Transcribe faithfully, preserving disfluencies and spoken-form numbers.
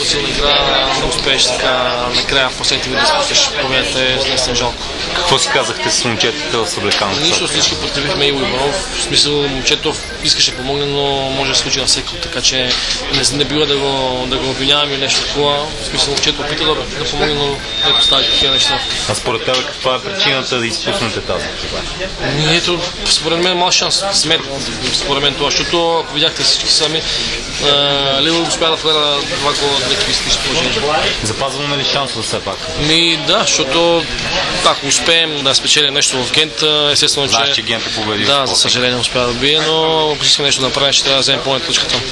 силна игра, не успееш така накрая в последните минути да спустиш победата, е наистина жалко. Какво си казахте с момчетата в Съблекалната? Нищо, всички подкрепихме Иво Иванов. В смисъл, момчето искаше да помогне, но може да се случи на всеки, така че не, не бива да го, да го обвиняваме или нещо такова. В смисъл, момчето опита да, да помогне, но не постави такива неща. А според тебе каква е причината да изпуснете тази? Ето, според мен мал шанс, смет, според мен това, защото ако видяхте всички сами, Ливър успя да вкара два гола, две критични положения. Запазваме ли шансове все пак? Ми да, защото ако успеем да спечелим нещо в Гент, естествено, че... Знаеш, че Гент е победил. Да, за съжаление успя да бие, но ако искаме нещо да направим, ще трябва да вземем по-не точката.